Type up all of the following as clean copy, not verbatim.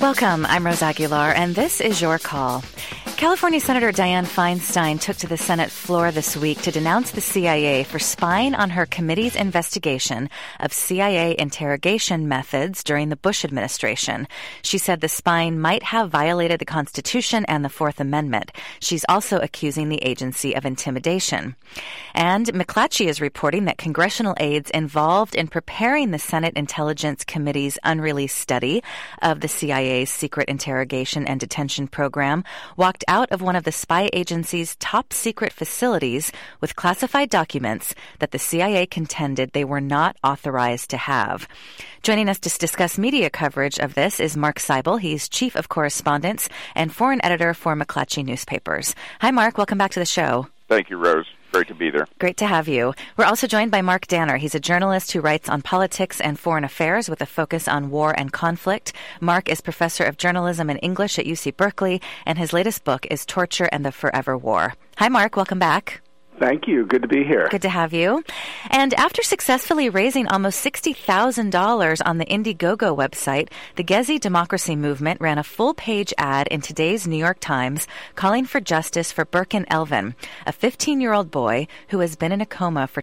Welcome, I'm Rose Aguilar, and this is Your Call. California Senator Dianne Feinstein took to the Senate floor this week to denounce the CIA for spying on her committee's investigation of CIA interrogation methods during the Bush administration. She said the spying might have violated the Constitution and the Fourth Amendment. She's also accusing the agency of intimidation. And McClatchy is reporting that congressional aides involved in preparing the Senate Intelligence Committee's unreleased study of the CIA's secret interrogation and detention program walked out of one of the spy agency's top secret facilities with classified documents that the CIA contended they were not authorized to have. Joining us to discuss media coverage of this is Mark Seibel. He's Chief of Correspondence and Foreign Editor for McClatchy Newspapers. Hi, Mark. Welcome back to the show. Thank you, Rose. Great to be there. Great to have you. We're also joined by Mark Danner. He's a journalist who writes on politics and foreign affairs with a focus on war and conflict. Mark is professor of journalism and English at UC Berkeley, and his latest book is Torture and the Forever War. Hi, Mark. Welcome back. Thank you. Good to be here. Good to have you. And after successfully raising almost $60,000 on the Indiegogo website, the Gezi Democracy Movement ran a full-page ad in today's New York Times calling for justice for Birkin Elvin, a 15-year-old boy who has been in a coma for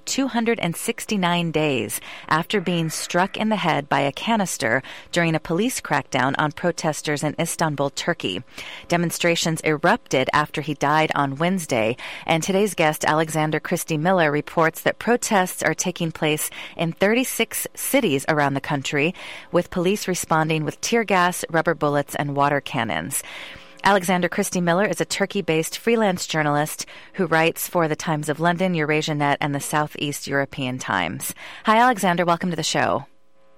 269 days after being struck in the head by a canister during a police crackdown on protesters in Istanbul, Turkey. Demonstrations erupted after he died on Wednesday, and today's guest, Alexander Christy Miller, reports that protests are taking place in 36 cities around the country, with police responding with tear gas, rubber bullets, and water cannons. Alexander Christy Miller is a Turkey-based freelance journalist who writes for the Times of London, EurasiaNet, and the Southeast European Times. Hi, Alexander. Welcome to the show.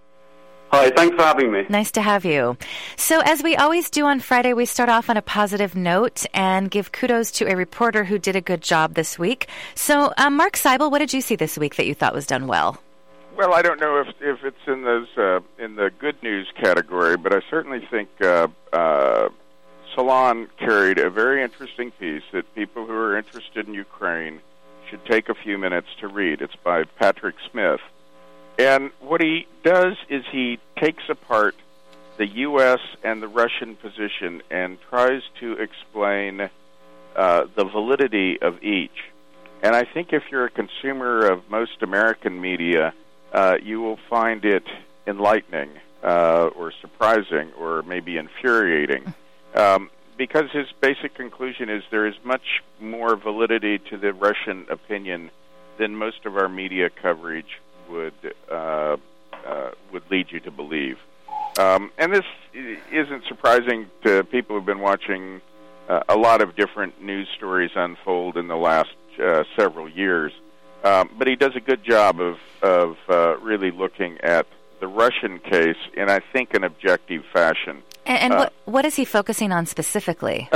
Hi, thanks for having me. Nice to have you. So as we always do on Friday, we start off on a positive note and give kudos to a reporter who did a good job this week. So, Mark Seibel, what did you see this week that you thought was done well? Well, I don't know if it's in those in the good news category, but I certainly think Salon carried a very interesting piece that people who are interested in Ukraine should take a few minutes to read. It's by Patrick Smith. And what he does is he takes apart the U.S. and the Russian position and tries to explain the validity of each. And I think if you're a consumer of most American media, you will find it enlightening or surprising or maybe infuriating. Because his basic conclusion is there is much more validity to the Russian opinion than most of our media coverage would lead you to believe. And this isn't surprising to people who've been watching a lot of different news stories unfold in the last several years. But he does a good job of really looking at the Russian case in, I think, an objective fashion. And what is he focusing on specifically?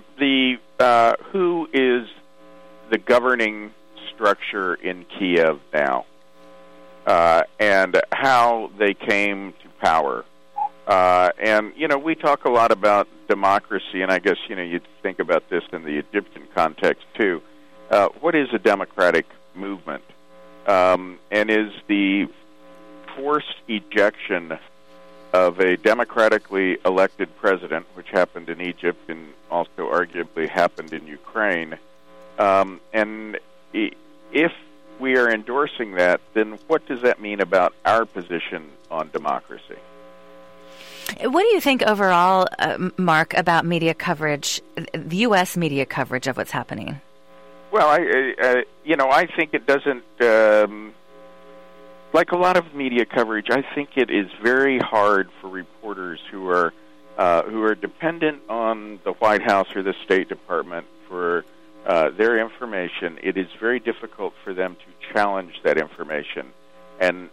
Who is the governing structure in Kiev now? And how they came to power. And, we talk a lot about democracy, and I guess, you'd think about this in the Egyptian context, too. What is a democratic movement? And is the forced ejection of a democratically elected president, which happened in Egypt and also arguably happened in Ukraine, and if we are endorsing that, then what does that mean about our position on democracy? What do you think overall, Mark, about media coverage, the U.S. media coverage of what's happening? Well, I think it doesn't, like a lot of media coverage, I think it is very hard for reporters who are dependent on the White House or the State Department for their information. It is very difficult for them to challenge that information and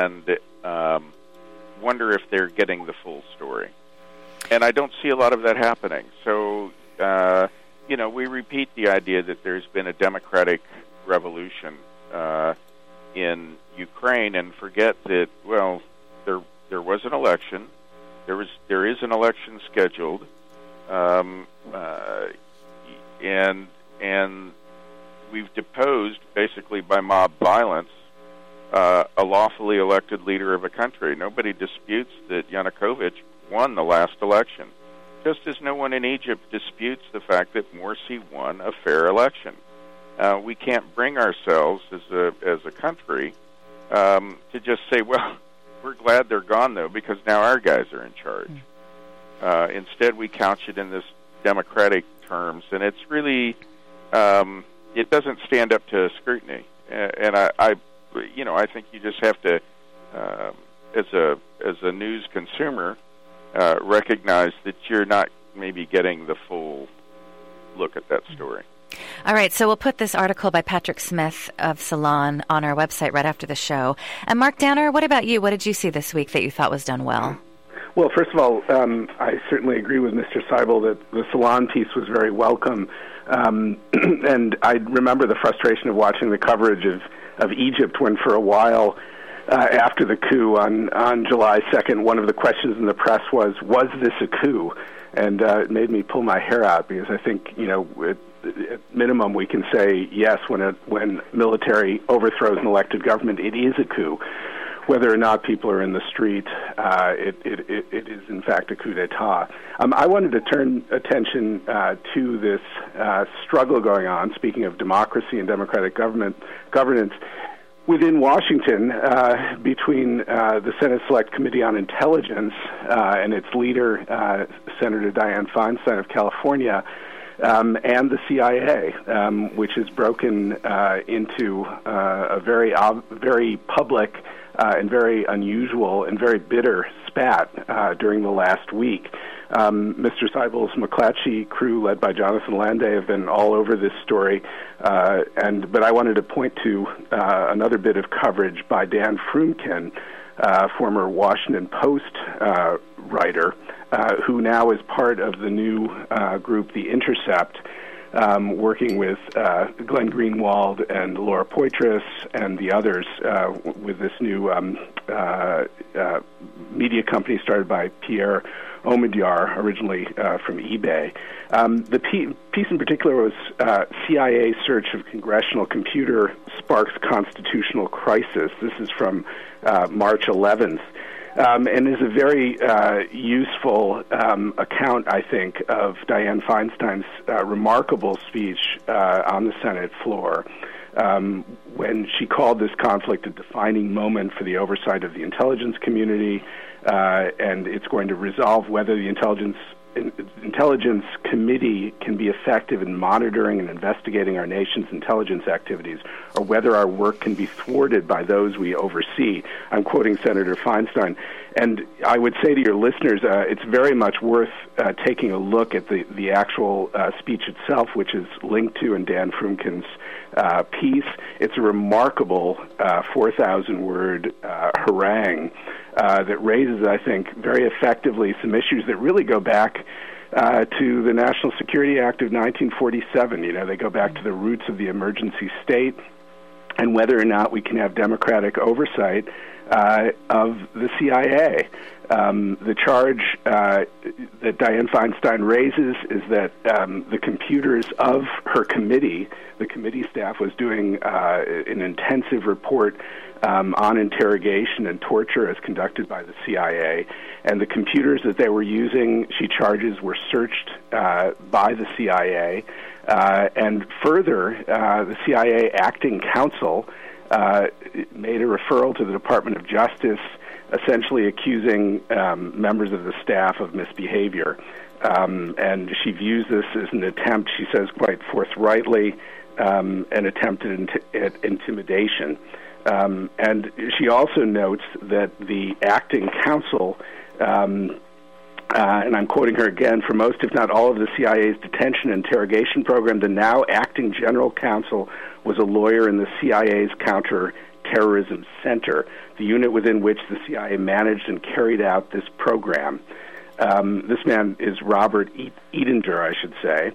wonder if they're getting the full story. And I don't see a lot of that happening. So, we repeat the idea that there's been a democratic revolution in Ukraine and forget that, well, there was an election. There is an election scheduled. And we've deposed, basically by mob violence, a lawfully elected leader of a country. Nobody disputes that Yanukovych won the last election, just as no one in Egypt disputes the fact that Morsi won a fair election. We can't bring ourselves as a country to just say, well, we're glad they're gone, though, because now our guys are in charge. Instead, we couch it in this democratic terms, and it's really, it doesn't stand up to scrutiny. And I think you just have to, as a news consumer, recognize that you're not maybe getting the full look at that story. All right, so we'll put this article by Patrick Smith of Salon on our website right after the show. And Mark Downer, what about you? What did you see this week that you thought was done well? Well, first of all, I certainly agree with Mr. Seibel that the Salon piece was very welcome. And I remember the frustration of watching the coverage of Egypt when for a while after the coup on July 2nd, one of the questions in the press was this a coup? And it made me pull my hair out because I think, at minimum, we can say yes, when military overthrows an elected government, it is a coup. Whether or not people are in the street, it is in fact a coup d'etat. I wanted to turn attention to this struggle going on. Speaking of democracy and democratic governance within Washington, between the Senate Select Committee on Intelligence and its leader, Senator Dianne Feinstein of California. And the CIA, which has broken into a very public and very unusual and very bitter spat during the last week. Mr. Seibel's McClatchy crew, led by Jonathan Landay, have been all over this story. But I wanted to point to another bit of coverage by Dan Frumkin, former Washington Post writer, who now is part of the new group, The Intercept, working with Glenn Greenwald and Laura Poitras and the others with this new media company started by Pierre Omidyar, originally from eBay. The piece in particular was CIA search of congressional computer sparks constitutional crisis. This is from March 11th. And is a very useful account, I think, of Dianne Feinstein's remarkable speech on the Senate floor when she called this conflict a defining moment for the oversight of the intelligence community, and it's going to resolve whether the intelligence committee can be effective in monitoring and investigating our nation's intelligence activities, or whether our work can be thwarted by those we oversee. I'm quoting Senator Feinstein. And I would say to your listeners, it's very much worth taking a look at the actual speech itself, which is linked to in Dan Frumkin's piece. It's a remarkable 4,000-word harangue that raises, I think, very effectively some issues that really go back to the National Security Act of 1947. They go back to the roots of the emergency state and whether or not we can have democratic oversight of the CIA. The charge that Dianne Feinstein raises is that the computers of her committee, the committee staff, was doing an intensive report on interrogation and torture as conducted by the CIA. And the computers that they were using, she charges, were searched by the CIA. And further, the CIA acting counsel made a referral to the Department of Justice, essentially accusing members of the staff of misbehavior. And she views this as an attempt, she says quite forthrightly, an attempt at intimidation. And she also notes that the acting counsel, and I'm quoting her again, for most, if not all, of the CIA's detention and interrogation program, the now acting general counsel was a lawyer in the CIA's Counter-Terrorism Center, the unit within which the CIA managed and carried out this program. This man is Robert Edinger, I should say.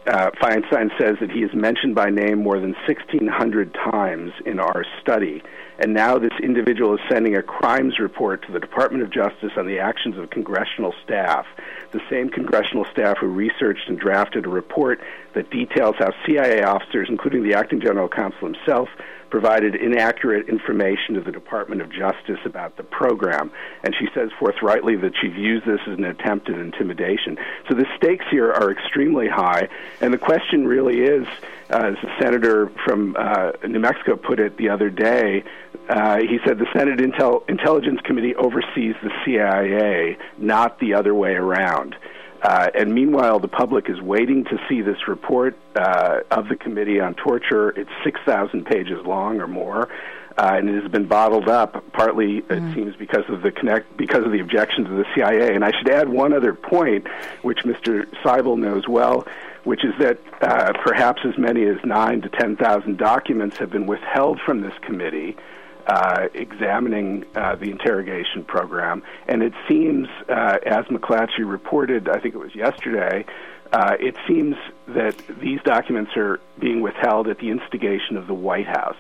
Feinstein says that he is mentioned by name more than 1,600 times in our study, and now this individual is sending a crimes report to the Department of Justice on the actions of congressional staff, the same congressional staff who researched and drafted a report that details how CIA officers, including the acting general counsel himself, provided inaccurate information to the Department of Justice about the program. And she says forthrightly that she views this as an attempt at intimidation. So the stakes here are extremely high, and the question really is, as the senator from New Mexico put it the other day, he said the Senate Intelligence Committee oversees the CIA, not the other way around. And meanwhile, the public is waiting to see this report of the Committee on Torture. It's 6,000 pages long or more, and it has been bottled up, partly, it seems, because of the objections of the CIA. And I should add one other point, which Mr. Seibel knows well, which is that perhaps as many as 9,000 to 10,000 documents have been withheld from this committee examining the interrogation program. And it seems, as McClatchy reported, I think it was yesterday, it seems that these documents are being withheld at the instigation of the White House.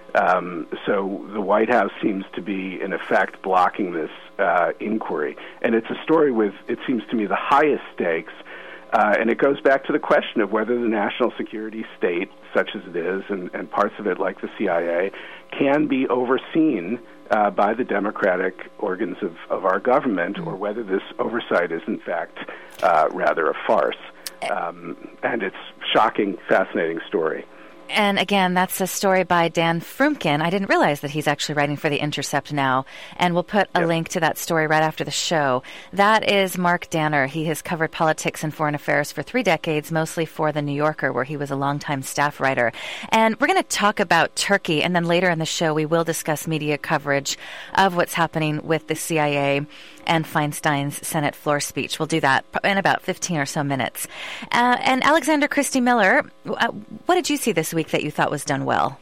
So the White House seems to be, in effect, blocking this inquiry. And it's a story with, it seems to me, the highest stakes. And it goes back to the question of whether the national security state, such as it is, and parts of it like the CIA, can be overseen by the democratic organs of our government, or whether this oversight is, in fact, rather a farce. And it's a shocking, fascinating story. And again, that's a story by Dan Frumkin. I didn't realize that he's actually writing for The Intercept now. And we'll put a link to that story right after the show. That is Mark Danner. He has covered politics and foreign affairs for 3 decades, mostly for The New Yorker, where he was a longtime staff writer. And we're going to talk about Turkey. And then later in the show, we will discuss media coverage of what's happening with the CIA and Feinstein's Senate floor speech. We'll do that in about 15 or so minutes. And Alexander Christy Miller, what did you see this week that you thought was done well?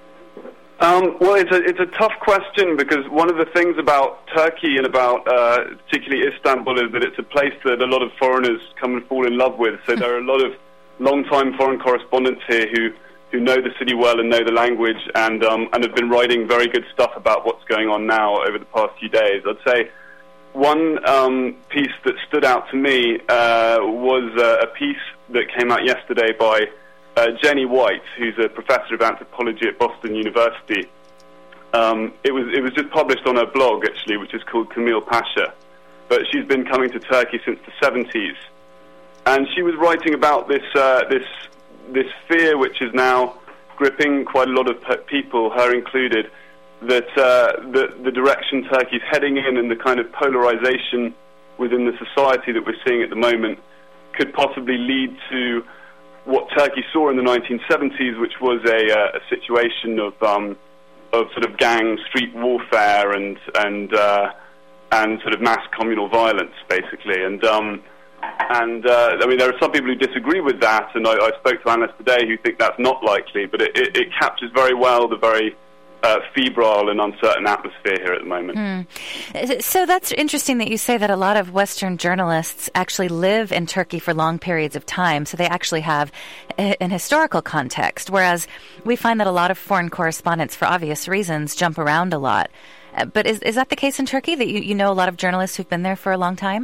Well, it's a tough question, because one of the things about Turkey and about particularly Istanbul is that it's a place that a lot of foreigners come and fall in love with. So there are a lot of long-time foreign correspondents here who know the city well and know the language, and have been writing very good stuff about what's going on now over the past few days. I'd say one piece that stood out to me was a piece that came out yesterday by Jenny White, who's a professor of anthropology at Boston University. It was just published on her blog, actually, which is called Camille Pasha. But she's been coming to Turkey since the 70s, and she was writing about this fear, which is now gripping quite a lot of people, her included, that the direction Turkey's heading in and the kind of polarization within the society that we're seeing at the moment could possibly lead to what Turkey saw in the 1970s, which was a situation of sort of gang street warfare and sort of mass communal violence, basically. And I mean, there are some people who disagree with that, and I spoke to analysts today who think that's not likely, but it captures very well the very febrile and uncertain atmosphere here at the moment. So that's interesting that you say that a lot of Western journalists actually live in Turkey for long periods of time, so they actually have an historical context, whereas we find that a lot of foreign correspondents, for obvious reasons, jump around a lot. But is that the case in Turkey, that you know a lot of journalists who've been there for a long time?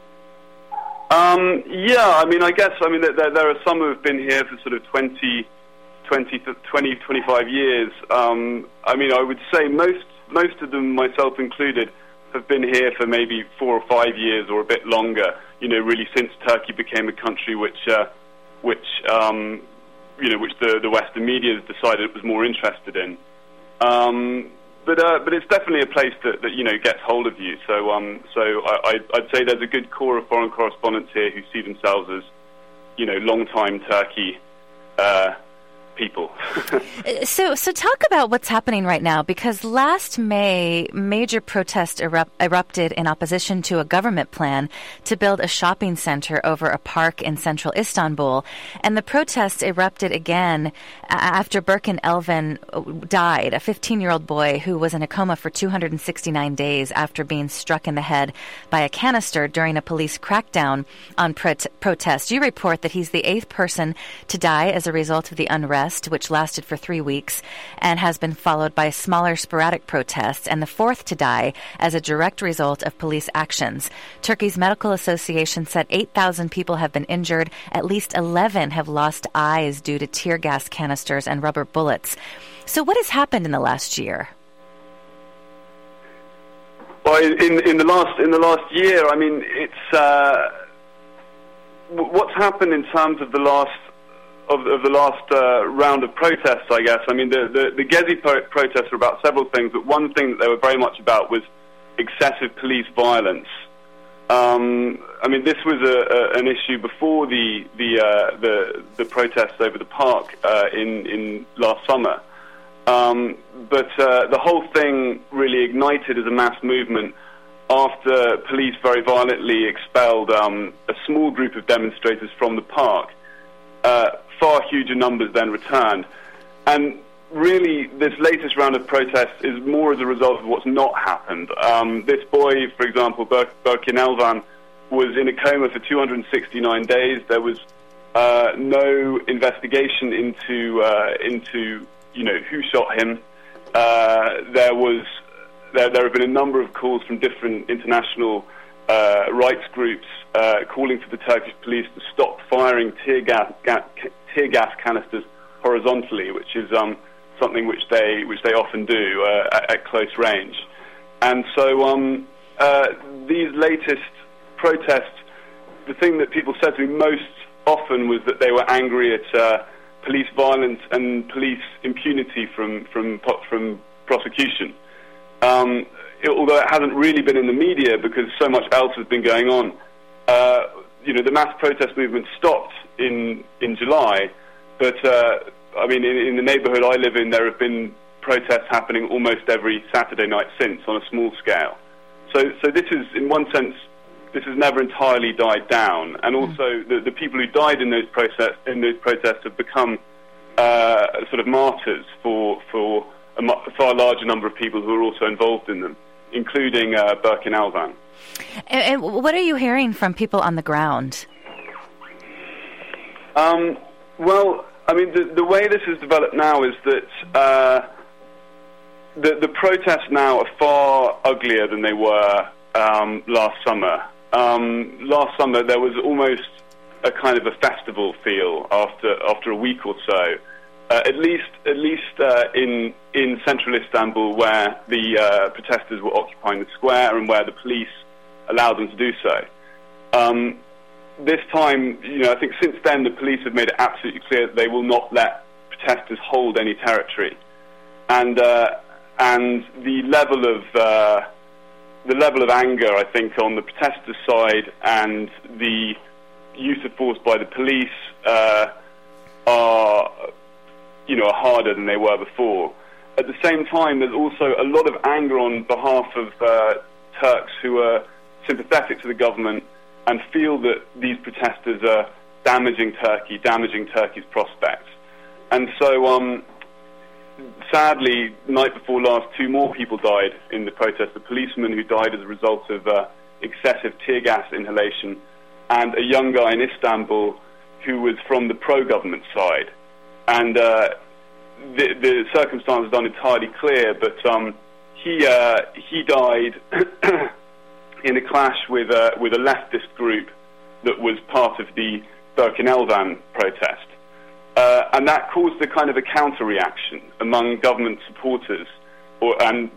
Yeah, I mean, there are some who have been here for sort of 20, 25 years. I mean, I would say most of them, myself included, have been here for maybe 4 or 5 years or a bit longer, you know, really since Turkey became a country which the Western media has decided it was more interested in. But it's definitely a place that you know gets hold of you. So I'd say there's a good core of foreign correspondents here who see themselves as, you know, long-time Turkey people. So talk about what's happening right now, because last May, major protests erupted in opposition to a government plan to build a shopping center over a park in central Istanbul. And the protests erupted again after Berkin Elvan died, a 15-year-old boy who was in a coma for 269 days after being struck in the head by a canister during a police crackdown on protests. You report that he's the 8th person to die as a result of the unrest unrest, which lasted for 3 weeks and has been followed by smaller sporadic protests, and the fourth to die as a direct result of police actions. Turkey's Medical Association said 8,000 people have been injured. At least 11 have lost eyes due to tear gas canisters and rubber bullets. So what has happened in the last year? Well, in the last year, I mean, it's what's happened in terms of the last round of protests, I guess. I mean, the Gezi protests were about several things, but one thing that they were very much about was excessive police violence. I mean, this was an issue before the protests over the park in last summer. But the whole thing really ignited as a mass movement after police very violently expelled a small group of demonstrators from the park. Far huger numbers then returned. And really, this latest round of protests is more as a result of what's not happened. This boy, for example, Berkin Elvan, was in a coma for 269 days. There was no investigation into who shot him. There have been a number of calls from different international rights groups calling for the Turkish police to stop firing tear gas canisters horizontally, which is something which they often do at close range. And so these latest protests, the thing that people said to me most often was that they were angry at police violence and police impunity from prosecution. Although it hasn't really been in the media because so much else has been going on. The mass protest movement stopped in July, but I mean, in the neighbourhood I live in, there have been protests happening almost every Saturday night since, on a small scale. So this is, in one sense, this has never entirely died down, and also the people who died in those protests have become sort of martyrs for a far larger number of people who are also involved in them, including Berkin Elvan. And what are you hearing from people on the ground? Well, I mean, the way this has developed now is that the protests now are far uglier than they were last summer. Last summer there was almost a kind of a festival feel after a week or so. At least in central Istanbul, where the protesters were occupying the square and where the police allowed them to do so. This time, I think since then the police have made it absolutely clear that they will not let protesters hold any territory, and the level of anger, I think, on the protesters' side and the use of force by the police are harder than they were before. At the same time, there's also a lot of anger on behalf of Turks who are sympathetic to the government and feel that these protesters are damaging Turkey, damaging Turkey's prospects. And so, sadly, night before last, 2 more people died in the protest. A policeman who died as a result of excessive tear gas inhalation, and a young guy in Istanbul who was from the pro-government side. And the circumstances aren't entirely clear, but he died in a clash with a leftist group that was part of the Berkin Elvan protest, and that caused a kind of a counter-reaction among government supporters, and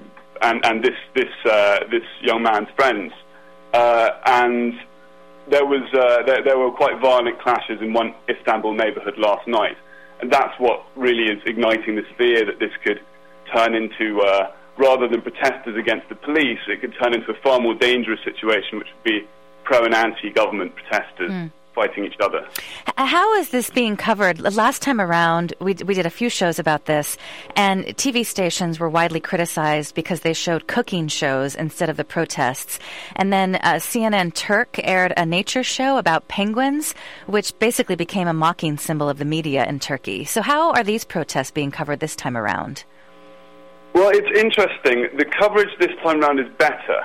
this young man's friends, and there were quite violent clashes in one Istanbul neighbourhood last night. And that's what really is igniting this fear that this could turn into, rather than protesters against the police, it could turn into a far more dangerous situation, which would be pro- and anti-government protesters fighting each other. How is this being covered? Last time around, we did a few shows about this, and TV stations were widely criticized because they showed cooking shows instead of the protests. And then CNN Turk aired a nature show about penguins, which basically became a mocking symbol of the media in Turkey. So how are these protests being covered this time around? Well, it's interesting. The coverage this time around is better.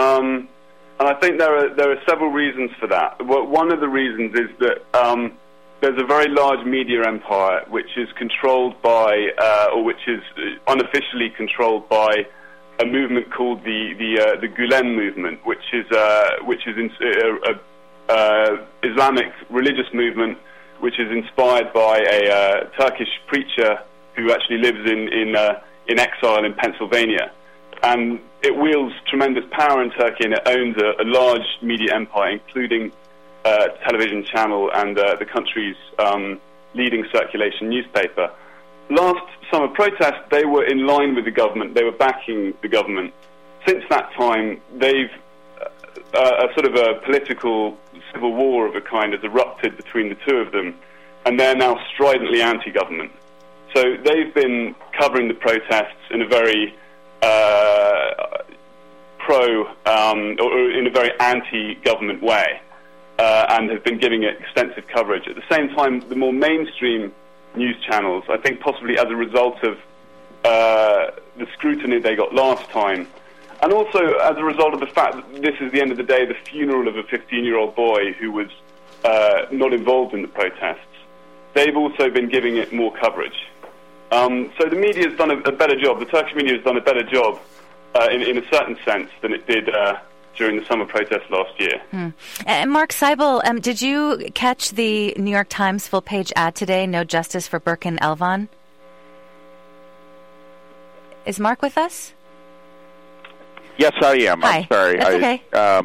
And I think there are several reasons for that. Well, one of the reasons is that there's a very large media empire which is controlled by, or which is unofficially controlled by, a movement called the Gulen movement, which is Islamic religious movement, which is inspired by a Turkish preacher who actually lives in exile in Pennsylvania, and it wields tremendous power in Turkey, and it owns a large media empire, including television channel and the country's leading circulation newspaper. Last summer protests, they were in line with the government. They were backing the government. Since that time, they've a sort of a political civil war of a kind has erupted between the two of them, and they're now stridently anti-government. So they've been covering the protests in a very or in a very anti-government way, and have been giving it extensive coverage. At the same time, the more mainstream news channels, I think possibly as a result of the scrutiny they got last time, and also as a result of the fact that this is, at the end of the day, the funeral of a 15-year-old boy who was not involved in the protests, they've also been giving it more coverage. So the media has done a better job. The Turkish media has done a better job in a certain sense than it did during the summer protests last year. And Mark Seibel, did you catch the New York Times full-page ad today, No Justice for Burkan Elvan? Is Mark with us? Yes, I am. Hi. I'm sorry. That's okay.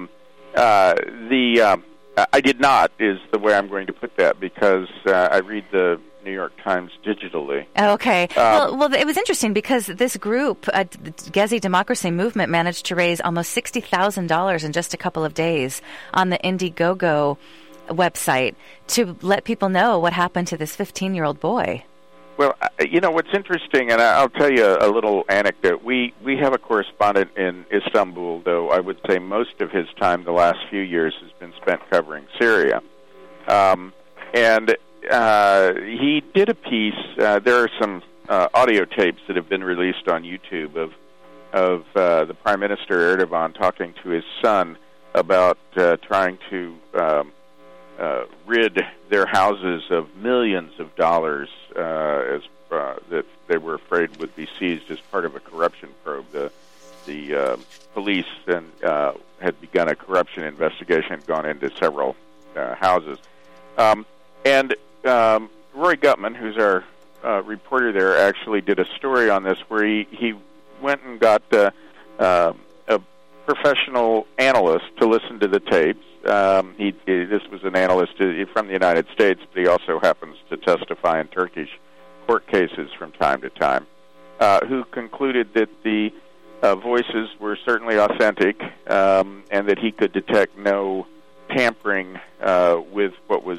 I did not, is the way I'm going to put that, because I read the New York Times digitally. Okay. Well, it was interesting because this group, Gezi Democracy Movement, managed to raise almost $60,000 in just a couple of days on the Indiegogo website to let people know what happened to this 15-year-old boy. Well, what's interesting, and I'll tell you a little anecdote. We have a correspondent in Istanbul, though I would say most of his time the last few years has been spent covering Syria. And he did a piece. There are some audio tapes that have been released on YouTube of the Prime Minister Erdogan talking to his son about trying to rid their houses of millions of dollars that they were afraid would be seized as part of a corruption probe. The police then had begun a corruption investigation, gone into several houses. And Roy Gutman, who's our reporter there, actually did a story on this where he went and got a professional analyst to listen to the tapes. This was an analyst from the United States, but he also happens to testify in Turkish court cases from time to time, who concluded that the voices were certainly authentic, and that he could detect no tampering with what was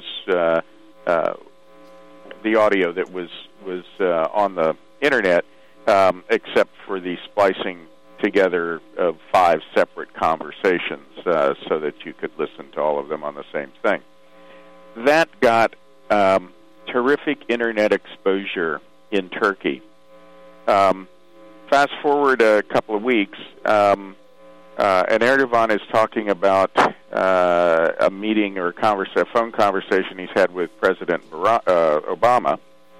the audio that was on the internet, except for the splicing together of 5 separate conversations so that you could listen to all of them on the same thing. That got terrific internet exposure in Turkey. Fast forward a couple of weeks, and Erdogan is talking about a meeting or a phone conversation he's had with President Obama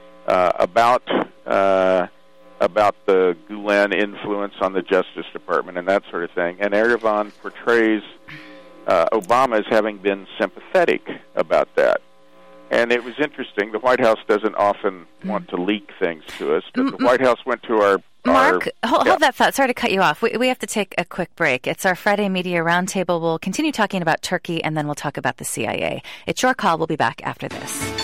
about the Gulen influence on the Justice Department and that sort of thing. And Erdogan portrays Obama as having been sympathetic about that. And it was interesting. The White House doesn't often want to leak things to us, but the White House went to our... Mark, hold that thought. Sorry to cut you off. We have to take a quick break. It's our Friday Media Roundtable. We'll continue talking about Turkey, and then we'll talk about the CIA. It's your call. We'll be back after this.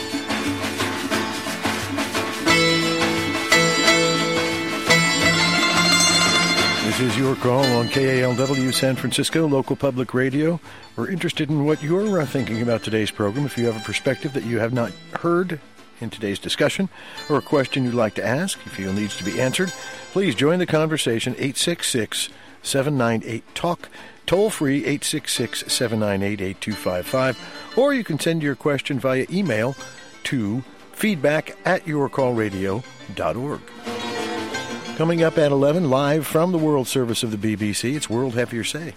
This is Your Call on KALW San Francisco, local public radio. We're interested in what you're thinking about today's program. If you have a perspective that you have not heard in today's discussion, or a question you'd like to ask you feel needs to be answered, please join the conversation, 866-798-TALK, toll-free 866-798-8255, or you can send your question via email to feedback@yourcallradio.org. Coming up at 11, live from the World Service of the BBC, it's World Have Your Say.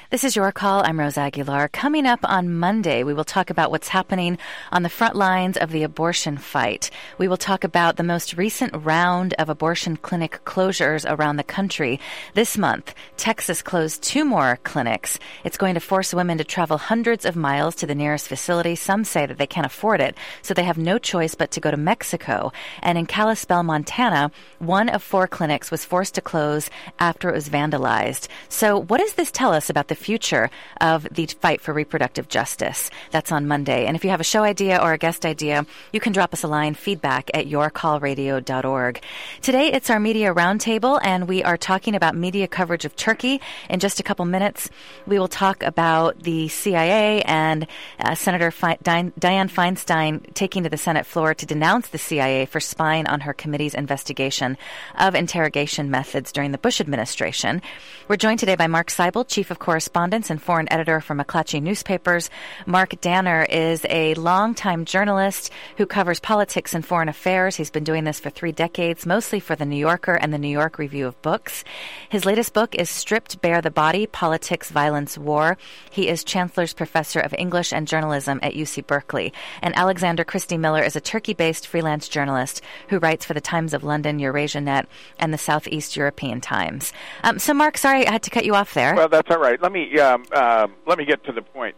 This is Your Call. I'm Rose Aguilar. Coming up on Monday, we will talk about what's happening on the front lines of the abortion fight. We will talk about the most recent round of abortion clinic closures around the country. This month, Texas closed 2 more clinics. It's going to force women to travel hundreds of miles to the nearest facility. Some say that they can't afford it, so they have no choice but to go to Mexico. And in Kalispell, Montana, 1 of 4 clinics was forced to close after it was vandalized. So what does this tell us about the future of the fight for reproductive justice? That's on Monday. And if you have a show idea or a guest idea, you can drop us a line, feedback@yourcallradio.org. Today, it's our Media Roundtable, and we are talking about media coverage of Turkey. In just a couple minutes, we will talk about the CIA and Senator Dianne Feinstein taking to the Senate floor to denounce the CIA for spying on her committee's investigation of interrogation methods during the Bush administration. We're joined today by Mark Seibel, Chief of Correspondence and Foreign Editor for McClatchy Newspapers. Mark Danner is a longtime journalist who covers politics and foreign affairs. He's been doing this for 3 decades, mostly for The New Yorker and the New York Review of Books. His latest book is Stripped Bare the Body, Politics, Violence, War. He is Chancellor's Professor of English and Journalism at UC Berkeley. And Alexander Christie Miller is a Turkey-based freelance journalist who writes for the Times of London, Eurasia Net, and the Southeast European Times. So, Mark, sorry I had to cut you off there. Well, that's all right. Let me get to the point.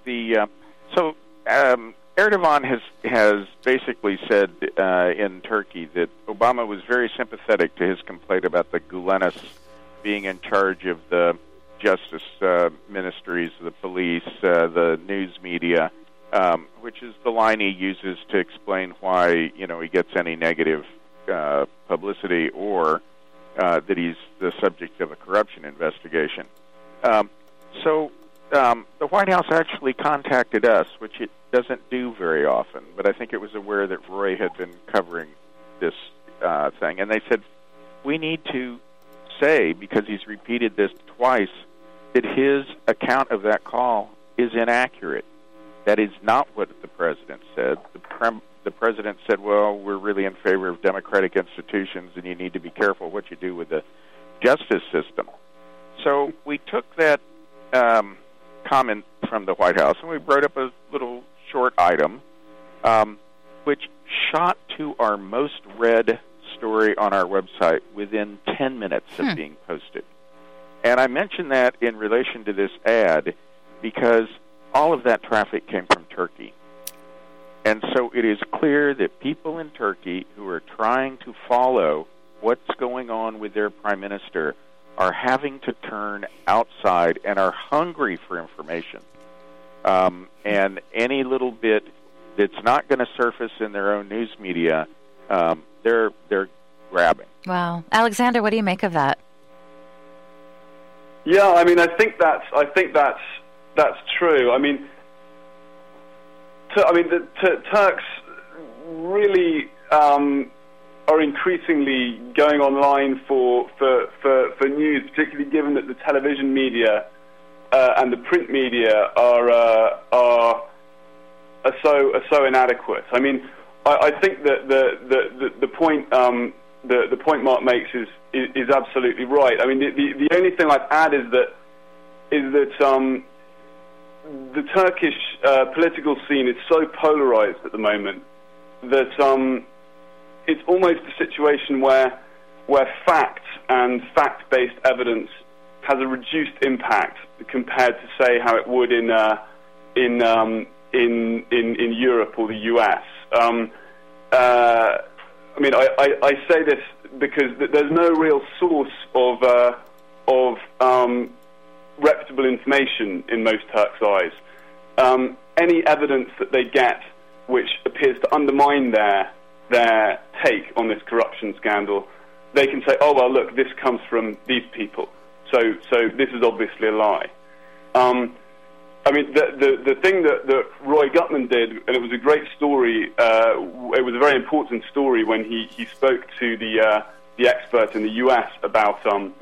Erdogan has basically said in Turkey that Obama was very sympathetic to his complaint about the Gülenists being in charge of the justice ministries, the police, the news media, which is the line he uses to explain why he gets any negative publicity or that he's the subject of a corruption investigation. So the White House actually contacted us, which it doesn't do very often, but I think it was aware that Roy had been covering this thing. And they said, we need to say, because he's repeated this twice, that his account of that call is inaccurate. That is not what the president said. The president said, well, we're really in favor of democratic institutions, and you need to be careful what you do with the justice system. So we took that comment from the White House, and we wrote up a little short item, which shot to our most read story on our website within 10 minutes of being posted. And I mention that in relation to this ad because all of that traffic came from Turkey. And so it is clear that people in Turkey who are trying to follow what's going on with their prime minister are having to turn outside and are hungry for information. And any little bit that's not going to surface in their own news media, they're grabbing. Wow. Alexander, what do you make of that? Yeah, I mean, I think that's true. I mean, the Turks really are increasingly going online for news, particularly given that the television media and the print media are so inadequate. I mean, I think that the point the point Mark makes is absolutely right. I mean, the only thing I'd add is that the Turkish political scene is so polarized at the moment that it's almost a situation where fact and fact-based evidence has a reduced impact compared to, say, how it would in Europe or the US. I mean, I say this because there's no real source of reputable information in most Turks' eyes. Any evidence that they get which appears to undermine their take on this corruption scandal, they can say, oh, well, look, this comes from these people, so this is obviously a lie. I mean, the thing that Roy Gutman did, and it was a great story, it was a very important story when he spoke to the expert in the US about the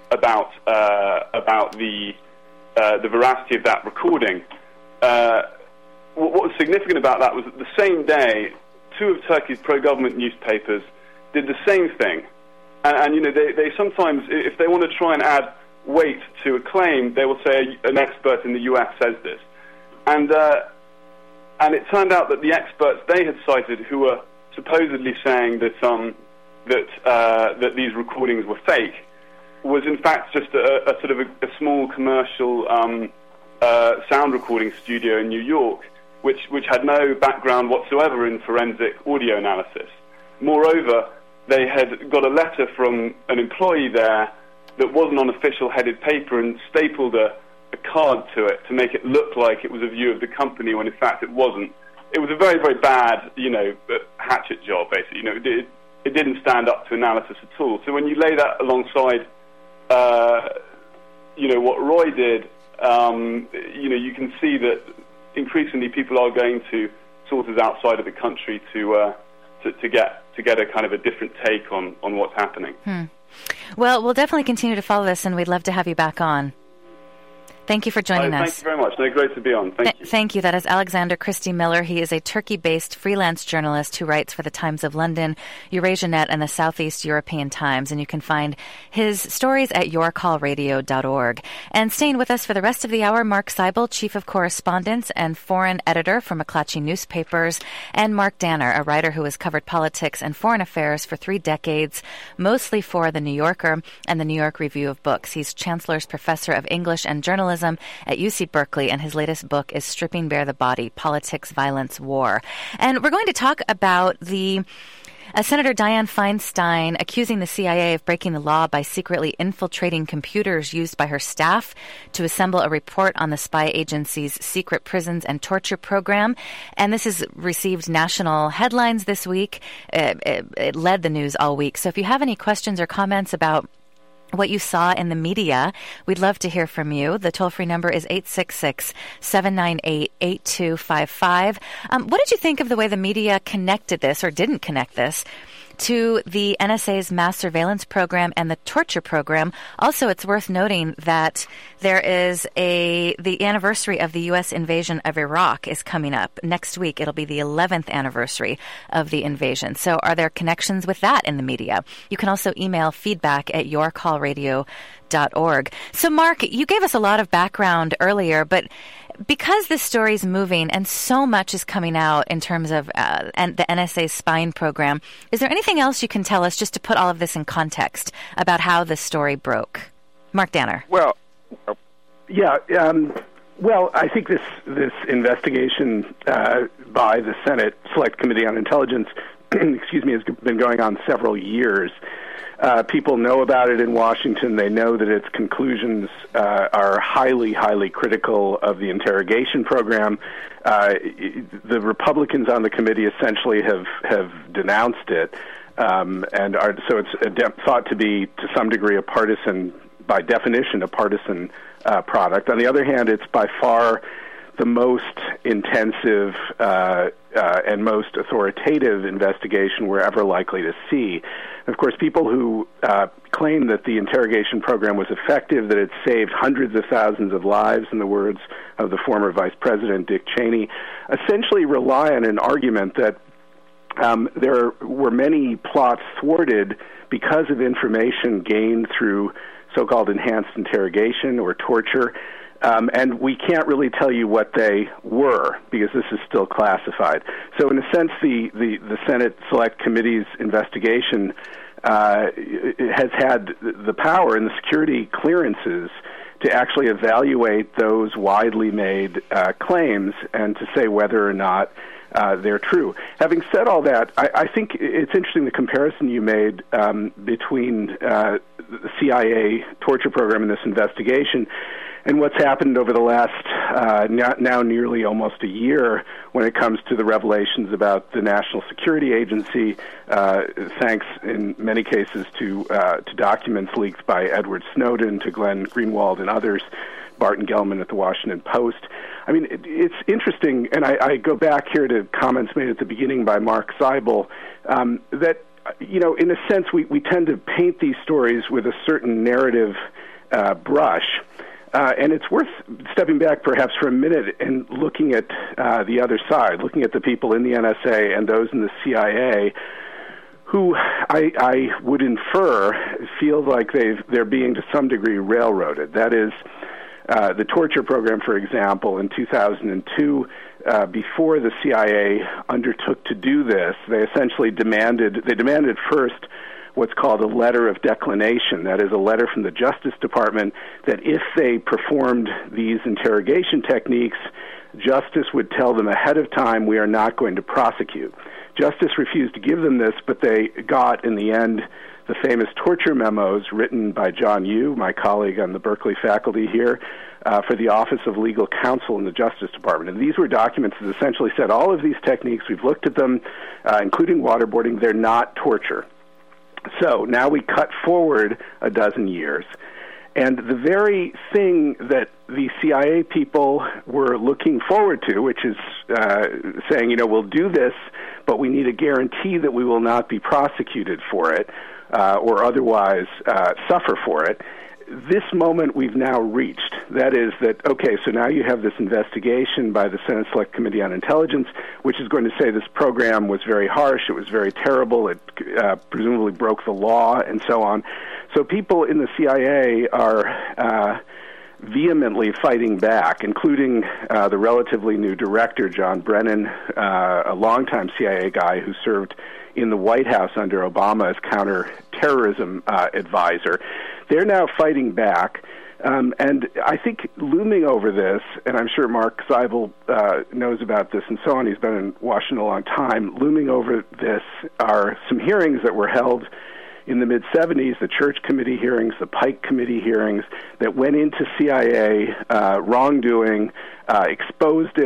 veracity of that recording. What was significant about that was that the same day, 2 of Turkey's pro-government newspapers did the same thing. And you know, they sometimes, if they want to try and add weight to a claim, they will say an expert in the U.S. says this. And it turned out that the experts they had cited, who were supposedly saying that that these recordings were fake, was in fact just a sort of a small commercial sound recording studio in New York, which had no background whatsoever in forensic audio analysis. Moreover, they had got a letter from an employee there that wasn't on official headed paper and stapled a card to it to make it look like it was a view of the company when in fact it wasn't. It was a very, very bad, hatchet job, basically. It didn't stand up to analysis at all. So when you lay that alongside, what Roy did, you can see that increasingly people are going to sources outside of the country to get a kind of a different take on what's happening. Well, we'll definitely continue to follow this, and we'd love to have you back on. Thank you for joining us. Thank you very much. No, great to be on. Thank you. Thank you. That is Alexander Christie Miller. He is a Turkey-based freelance journalist who writes for the Times of London, EurasiaNet, and the Southeast European Times. And you can find his stories at yourcallradio.org. And staying with us for the rest of the hour, Mark Seibel, Chief of Correspondence and Foreign Editor for McClatchy Newspapers, and Mark Danner, a writer who has covered politics and foreign affairs for 3 decades, mostly for The New Yorker and the New York Review of Books. He's Chancellor's Professor of English and Journalism at UC Berkeley, and his latest book is Stripping Bare the Body, Politics, Violence, War. And we're going to talk about Senator Dianne Feinstein accusing the CIA of breaking the law by secretly infiltrating computers used by her staff to assemble a report on the spy agency's secret prisons and torture program. And this has received national headlines this week. It led the news all week. So if you have any questions or comments about what you saw in the media, we'd love to hear from you. The toll-free number is 866-798-8255. What did you think of the way the media connected this, or didn't connect this, to the NSA's mass surveillance program and the torture program? Also, it's worth noting that there is the anniversary of the U.S. invasion of Iraq is coming up next week. It'll be the 11th anniversary of the invasion. So are there connections with that in the media? You can also email feedback at yourcallradio.org. So, Mark, you gave us a lot of background earlier, but because this story is moving and so much is coming out in terms of and the NSA's spying program, is there anything else you can tell us just to put all of this in context about how this story broke? Mark Danner. Well, I think this investigation by the Senate Select Committee on Intelligence, has been going on several years. People know about it in Washington. They know that its conclusions are highly, highly critical of the interrogation program. The Republicans on the committee essentially have denounced it, so it's thought to be, to some degree, by definition, a partisan product. On the other hand, it's by far the most intensive and most authoritative investigation we're ever likely to see. Of course, people who claim that the interrogation program was effective, that it saved hundreds of thousands of lives, in the words of the former Vice President Dick Cheney, essentially rely on an argument that there were many plots thwarted because of information gained through so-called enhanced interrogation or torture. And we can't really tell you what they were because this is still classified. So in a sense, the Senate Select Committee's investigation has had the power and the security clearances to actually evaluate those widely made claims and to say whether or not they're true. Having said all that, I think it's interesting the comparison you made between the CIA torture program and this investigation and what's happened over the last now nearly almost a year when it comes to the revelations about the National Security Agency, thanks in many cases to documents leaked by Edward Snowden, to Glenn Greenwald and others, Barton Gellman at the Washington Post. I mean, it's interesting, and I go back here to comments made at the beginning by Mark Seibel, that, in a sense, we tend to paint these stories with a certain narrative brush. And it's worth stepping back perhaps for a minute and looking at the other side, looking at the people in the NSA and those in the CIA who I would infer feel like they're being to some degree railroaded. That is, the torture program, for example, in 2002, before the CIA undertook to do this, they essentially demanded first what's called a letter of declination. That is a letter from the Justice Department that if they performed these interrogation techniques, Justice would tell them ahead of time, we are not going to prosecute. Justice refused to give them this, but they got, in the end, the famous torture memos written by John Yoo, my colleague on the Berkeley faculty here, for the Office of Legal Counsel in the Justice Department. And these were documents that essentially said all of these techniques, we've looked at them, including waterboarding, they're not torture. So now we cut forward a dozen years. And the very thing that the CIA people were looking forward to, which is saying, we'll do this, but we need a guarantee that we will not be prosecuted for it or otherwise suffer for it. This moment we've now reached. That is that, okay, so now you have this investigation by the Senate Select Committee on Intelligence, which is going to say this program was very harsh, it was very terrible, it presumably broke the law, and so on. So people in the CIA are vehemently fighting back, including the relatively new director, John Brennan, a longtime CIA guy who served in the White House under Obama as counterterrorism advisor. They're now fighting back. And I think looming over this, and I'm sure Mark Seibel knows about this and so on, he's been in Washington a long time, looming over this are some hearings that were held in the mid-'70s, the Church Committee hearings, the Pike Committee hearings, that went into CIA wrongdoing, exposed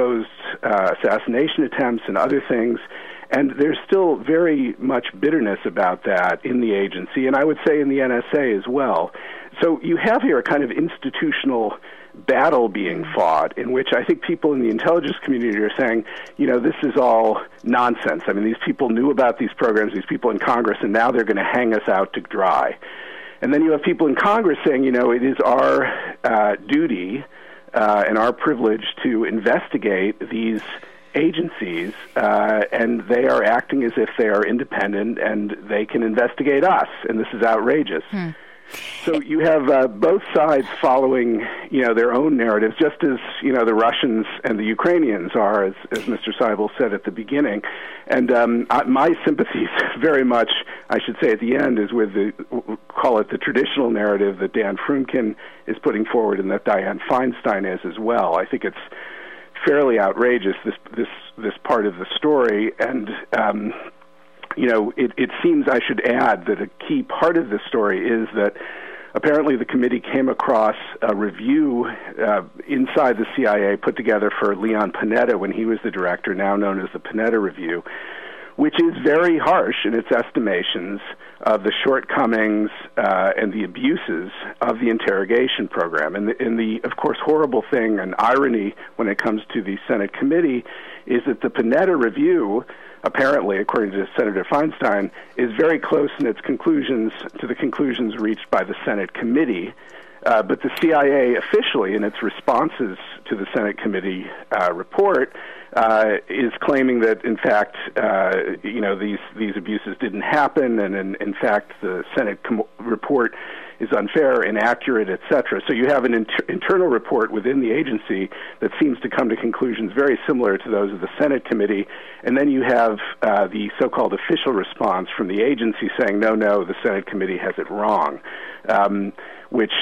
assassination attempts and other things. And there's still very much bitterness about that in the agency, and I would say in the NSA as well. So you have here a kind of institutional battle being fought in which I think people in the intelligence community are saying, this is all nonsense. I mean, these people knew about these programs, these people in Congress, and now they're going to hang us out to dry. And then you have people in Congress saying, it is our duty and our privilege to investigate these agencies, and they are acting as if they are independent and they can investigate us, and this is outrageous. So you have both sides following, their own narratives, just as, the Russians and the Ukrainians are, as Mr. Seibel said at the beginning. And my sympathies very much, I should say at the end, is with call it the traditional narrative that Dan Frumkin is putting forward and that Dianne Feinstein is as well. I think it's fairly outrageous, this part of the story, and it seems, I should add, that a key part of this story is that apparently the committee came across a review inside the CIA put together for Leon Panetta when he was the director, now known as the Panetta Review, which is very harsh in its estimations of the shortcomings and the abuses of the interrogation program. And the, of course, horrible thing and irony when it comes to the Senate committee is that the Panetta Review, apparently, according to Senator Feinstein, is very close in its conclusions to the conclusions reached by the Senate committee. But the CIA officially, in its responses to the Senate committee report, is claiming that, in fact, these abuses didn't happen, and in fact, the Senate report is unfair, inaccurate, etc. So you have an internal report within the agency that seems to come to conclusions very similar to those of the Senate committee, and then you have the so-called official response from the agency saying, no, the Senate committee has it wrong. Which,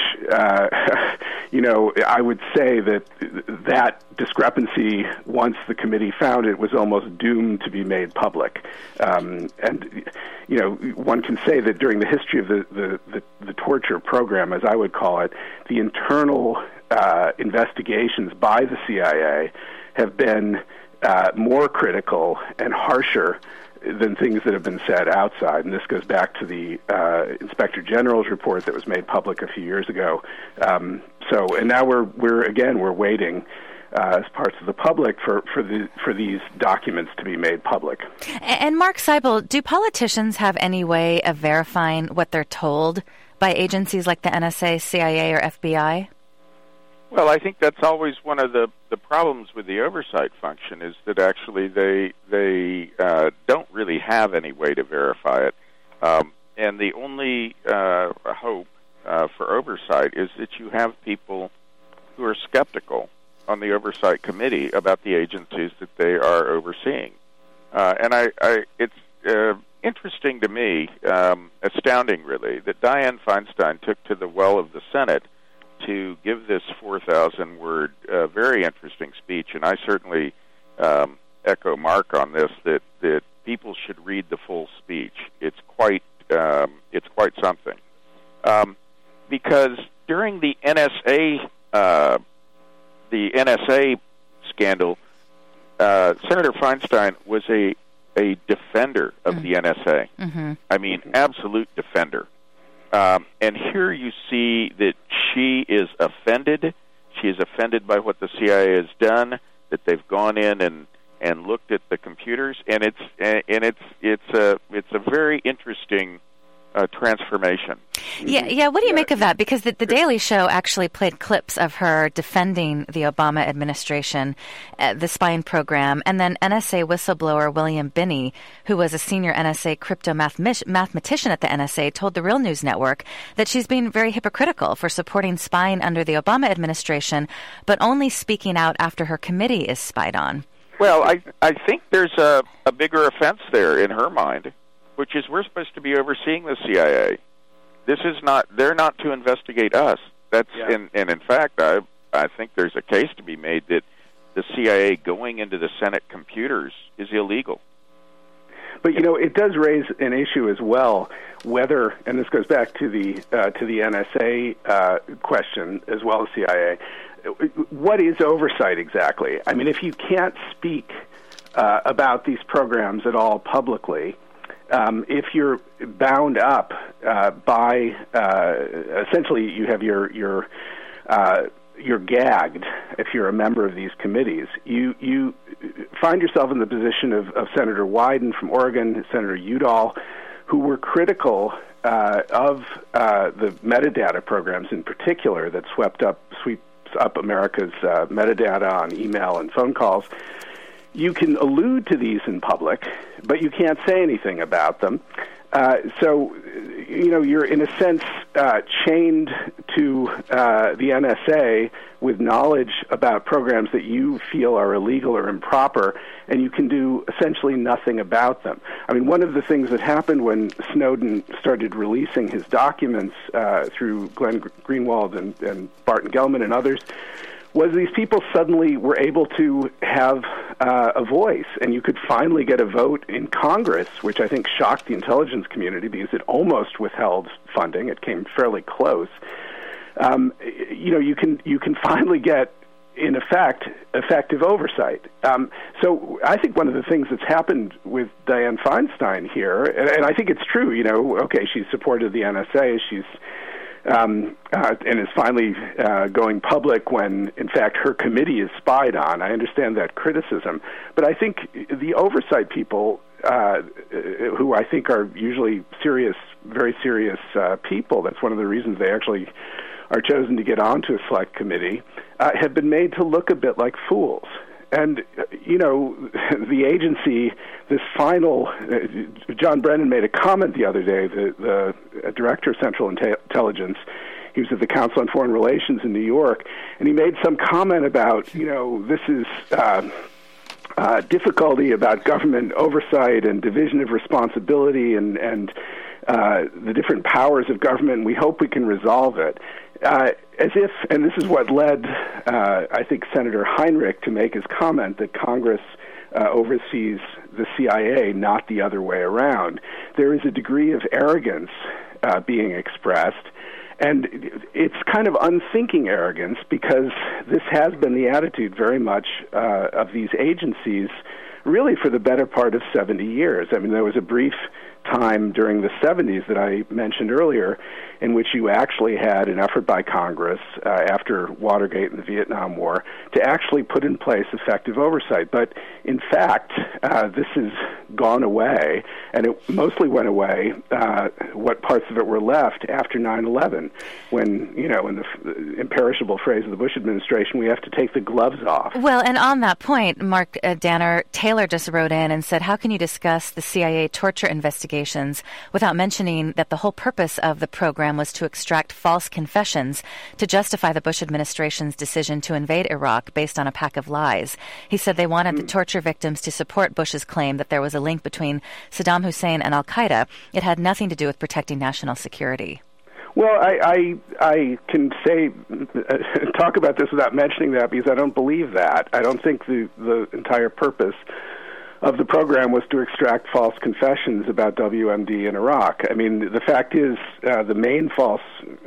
I would say that discrepancy, once the committee found it, was almost doomed to be made public. And one can say that during the history of the torture program, as I would call it, the internal investigations by the CIA have been more critical and harsher than things that have been said outside. And this goes back to the Inspector General's report that was made public a few years ago. And now we're waiting as parts of the public for these documents to be made public. And Mark Seibel, do politicians have any way of verifying what they're told by agencies like the NSA, CIA, or FBI? Well, I think that's always one of the problems with the oversight function is that actually they don't really have any way to verify it. And the only hope for oversight is that you have people who are skeptical on the oversight committee about the agencies that they are overseeing. And it's interesting to me, astounding really, that Dianne Feinstein took to the well of the Senate to give this 4,000-word, very interesting speech. And I certainly echo Mark on this, that people should read the full speech. It's quite something. Because during the NSA scandal, Senator Feinstein was a defender of the NSA. Mm-hmm. I mean, absolute defender. And here you see that she is offended. She is offended by what the CIA has done, that they've gone in and looked at the computers, and it's a very interesting transformation. Yeah. What do you make of that? Because the Daily Show actually played clips of her defending the Obama administration, the spying program, and then NSA whistleblower William Binney, who was a senior NSA crypto mathematician at the NSA, told the Real News Network that she's being very hypocritical for supporting spying under the Obama administration, but only speaking out after her committee is spied on. Well, I think there's a bigger offense there in her mind, which is we're supposed to be overseeing the CIA. They're not to investigate us. And in fact, I think there's a case to be made that the CIA going into the Senate computers is illegal. But it does raise an issue as well, whether, and this goes back to the NSA question as well as CIA. What is oversight exactly? I mean, if you can't speak about these programs at all publicly, if you're bound up by essentially you have you're gagged if you're a member of these committees, you find yourself in the position of Senator Wyden from Oregon, Senator Udall, who were critical of the metadata programs in particular that sweeps up America's metadata on email and phone calls. You can allude to these in public, but you can't say anything about them. So, you're in a sense chained to the NSA with knowledge about programs that you feel are illegal or improper, and you can do essentially nothing about them. I mean, one of the things that happened when Snowden started releasing his documents through Glenn Greenwald and Barton Gellman and others was these people suddenly were able to have a voice, and you could finally get a vote in Congress, which I think shocked the intelligence community because it almost withheld funding. It came fairly close. You can finally get, in effect, effective oversight. So I think one of the things that's happened with Dianne Feinstein here, and I think it's true, okay, she's supported the NSA, she's and is finally going public when, in fact, her committee is spied on. I understand that criticism. But I think the oversight people, who I think are usually serious, very serious people, that's one of the reasons they actually are chosen to get onto a select committee, have been made to look a bit like fools. And, the agency, this final, John Brennan made a comment the other day, the director of Central Intelligence. He was at the Council on Foreign Relations in New York, and he made some comment about, this is difficulty about government oversight and division of responsibility and the different powers of government, and we hope we can resolve it. As if, and this is what led, I think, Senator Heinrich to make his comment that Congress oversees the CIA, not the other way around. There is a degree of arrogance being expressed, and it's kind of unthinking arrogance because this has been the attitude very much of these agencies really for the better part of 70 years. I mean, there was a brief time during the 70s that I mentioned earlier, in which you actually had an effort by Congress after Watergate and the Vietnam War to actually put in place effective oversight. But in fact, this has gone away, and it mostly went away, what parts of it were left after 9/11, when, in the imperishable phrase of the Bush administration, we have to take the gloves off. Well, and on that point, Mark Danner, Taylor just wrote in and said, how can you discuss the CIA torture investigations without mentioning that the whole purpose of the program was to extract false confessions to justify the Bush administration's decision to invade Iraq based on a pack of lies? He said they wanted the torture victims to support Bush's claim that there was a link between Saddam Hussein and al-Qaeda. It had nothing to do with protecting national security. Well, I can talk about this without mentioning that, because I don't believe that. I don't think the entire purpose of the program was to extract false confessions about WMD in Iraq. I mean, the fact is, the main false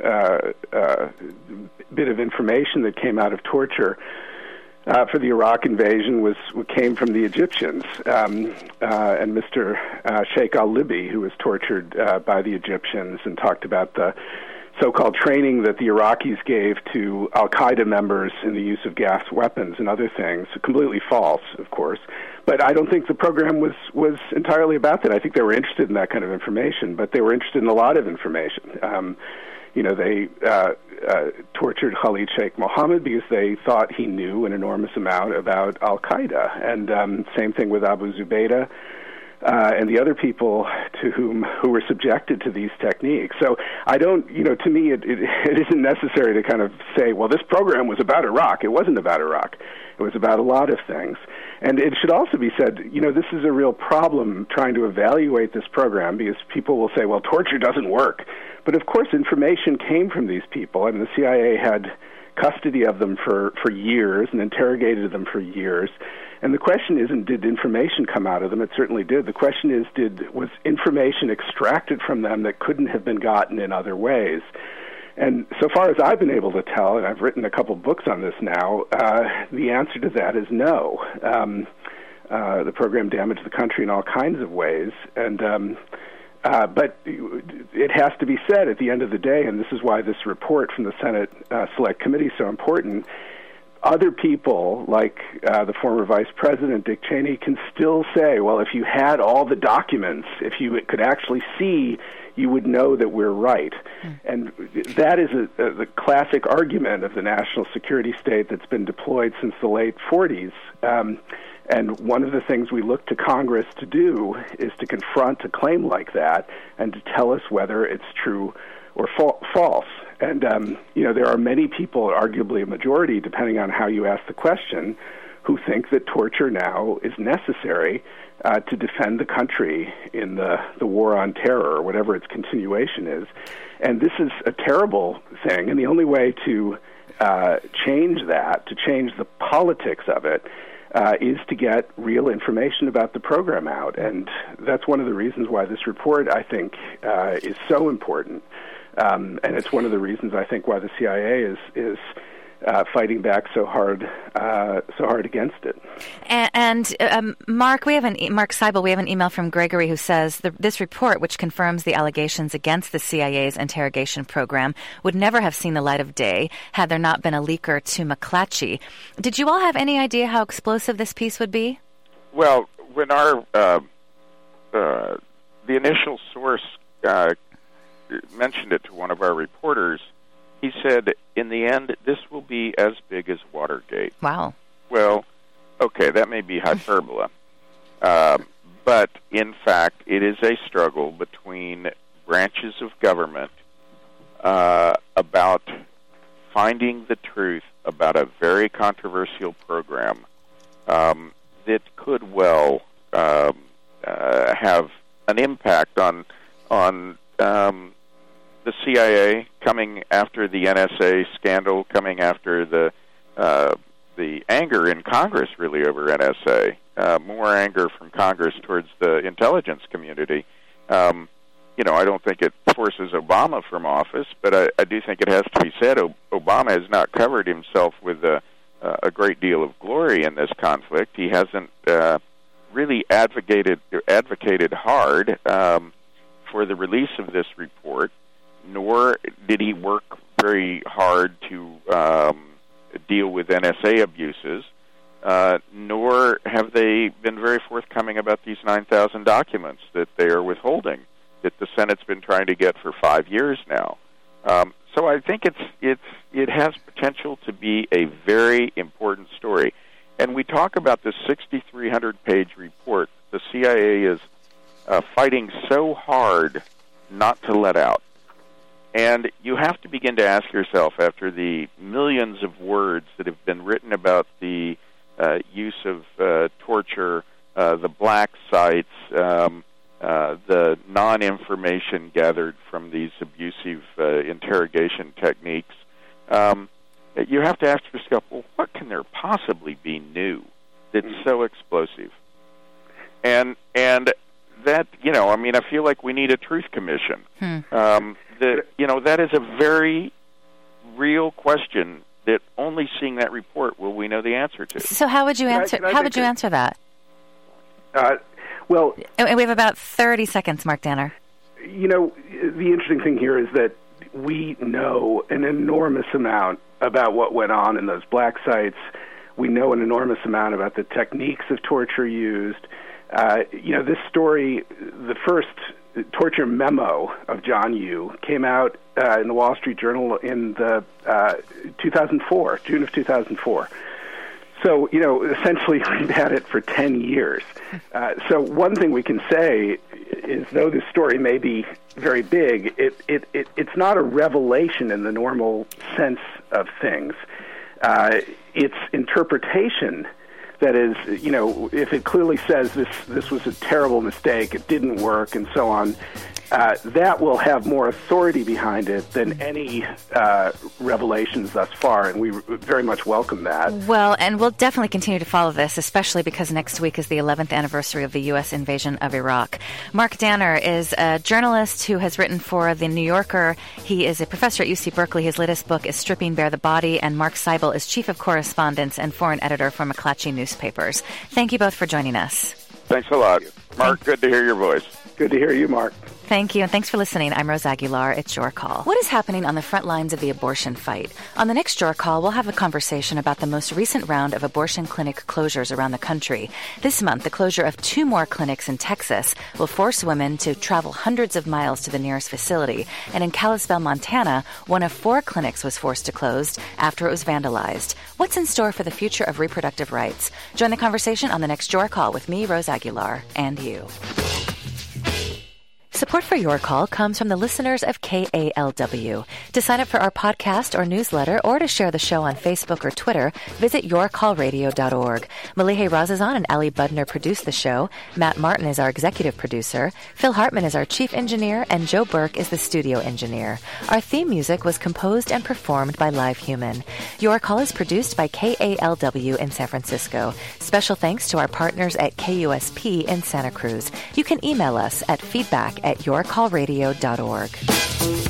bit of information that came out of torture for the Iraq invasion came from the Egyptians, and Mr. Sheikh al-Libi, who was tortured by the Egyptians, and talked about the so-called training that the Iraqis gave to al-Qaeda members in the use of gas weapons and other things. Completely false, of course. But I don't think the program was entirely about that. I think they were interested in that kind of information, but they were interested in a lot of information. They tortured Khalid Sheikh Mohammed because they thought he knew an enormous amount about al-Qaeda. And same thing with Abu Zubaydah and the other people who were subjected to these techniques. So I don't, to me, it isn't necessary to kind of say, well, this program was about Iraq. It wasn't about Iraq. It was about a lot of things. And it should also be said, this is a real problem trying to evaluate this program, because people will say, well, torture doesn't work. But of course, information came from these people, and the CIA had custody of them for years and interrogated them for years. And the question isn't, did information come out of them? It certainly did. The question is, was information extracted from them that couldn't have been gotten in other ways? And so far as I've been able to tell, and I've written a couple books on this now, the answer to that is no. The program damaged the country in all kinds of ways, and but it has to be said at the end of the day, and this is why this report from the Senate Select Committee is so important. Other people, like the former Vice President Dick Cheney, can still say, well, if you had all the documents, if you could actually see, you would know that we're right. And that is the classic argument of the national security state that's been deployed since the late 40s. And one of the things we look to Congress to do is to confront a claim like that and to tell us whether it's true or false. And, there are many people, arguably a majority, depending on how you ask the question, who think that torture now is necessary to defend the country in the war on terror, or whatever its continuation is. And this is a terrible thing, and the only way to change that, to change the politics of it, is to get real information about the program out. And that's one of the reasons why this report, I think, is so important. And it's one of the reasons, I think, why the CIA is fighting back so hard against it. And Mark Seibel, we have an email from Gregory who says this report, which confirms the allegations against the CIA's interrogation program, would never have seen the light of day had there not been a leaker to McClatchy. Did you all have any idea how explosive this piece would be? Well, when our the initial source mentioned it to one of our reporters, he said, in the end, this will be as big as Watergate. Wow. Well, okay, that may be hyperbole. But, in fact, it is a struggle between branches of government about finding the truth about a very controversial program that could well have an impact on the CIA, coming after the NSA scandal, coming after the anger in Congress, really, over NSA, more anger from Congress towards the intelligence community. I don't think it forces Obama from office, but I do think it has to be said Obama has not covered himself with a great deal of glory in this conflict. He hasn't really advocated hard. for the release of this report, nor did he work very hard to deal with NSA abuses, nor have they been very forthcoming about these 9,000 documents that they are withholding, that the Senate's been trying to get for 5 years now. So I think it has potential to be a very important story. And we talk about this 6,300-page report the CIA is fighting so hard not to let out. And you have to begin to ask yourself, after the millions of words that have been written about the use of torture, the black sites, the non-information gathered from these abusive interrogation techniques, you have to ask yourself, well, what can there possibly be new that's so explosive? And that, I feel like we need a truth commission. That is a very real question that only seeing that report will we know the answer to. So how would you answer? How would you answer that? Well, and we have about 30 seconds, Mark Danner. The interesting thing here is that we know an enormous amount about what went on in those black sites. We know an enormous amount about the techniques of torture used. This story, the first torture memo of John Yoo, came out in the Wall Street Journal in the 2004, June of 2004. So, essentially we've had it for 10 years. So one thing we can say is, though this story may be very big, it's not a revelation in the normal sense of things. Its interpretation, that is, if it clearly says this was a terrible mistake, it didn't work, and so on, that will have more authority behind it than any revelations thus far, and we very much welcome that. Well, and we'll definitely continue to follow this, especially because next week is the 11th anniversary of the U.S. invasion of Iraq. Mark Danner is a journalist who has written for The New Yorker. He is a professor at UC Berkeley. His latest book is Stripping Bare the Body, and Mark Seibel is chief of correspondence and foreign editor for McClatchy Newspapers. Thank you both for joining us. Thanks a lot. Mark, good to hear your voice. Good to hear you, Mark. Thank you, and thanks for listening. I'm Rose Aguilar. It's Your Call. What is happening on the front lines of the abortion fight? On the next Your Call, we'll have a conversation about the most recent round of abortion clinic closures around the country. This month, the closure of 2 more clinics in Texas will force women to travel hundreds of miles to the nearest facility. And in Kalispell, Montana, one of 4 clinics was forced to close after it was vandalized. What's in store for the future of reproductive rights? Join the conversation on the next Your Call with me, Rose Aguilar, and you. Support for Your Call comes from the listeners of KALW. To sign up for our podcast or newsletter, or to share the show on Facebook or Twitter, visit yourcallradio.org. Malihe Razazan and Ali Budner produce the show. Matt Martin is our executive producer. Phil Hartman is our chief engineer, and Joe Burke is the studio engineer. Our theme music was composed and performed by Live Human. Your Call is produced by KALW in San Francisco. Special thanks to our partners at KUSP in Santa Cruz. You can email us at feedback@yourcallradio.org.